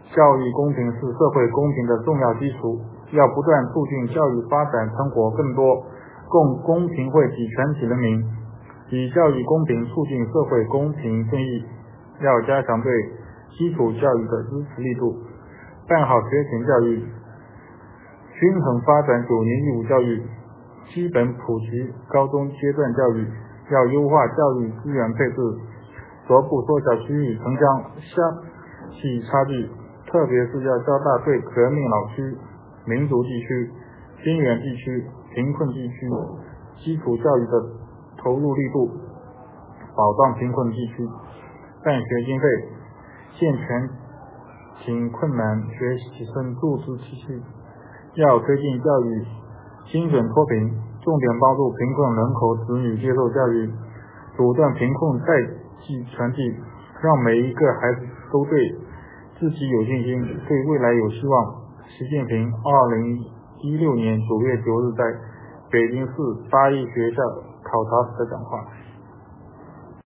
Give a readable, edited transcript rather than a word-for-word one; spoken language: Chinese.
教育公平是社会公平的重要基础，要不断促进教育发展成果更多，共公平惠及全体人民，以教育公平促进社会公平正义。要加强对基础教育的支持力度，办好学前教育，均衡发展9年义务教育，基本普及高中阶段教育。要优化教育资源配置，逐步缩小区域城乡乡系差距，特别是要加大对革命老区、民族地区、边缘地区、贫困地区基础教育的投入力度，保障贫困地区办学经费，健全请困难学习生助资体系。要推进教育精准脱贫，重点帮助贫困人口子女接受教育，阻断贫困代际传递，让每一个孩子都对自己有信心，对未来有希望。习近平2016年9月9日在北京市8一学校考察时的讲话。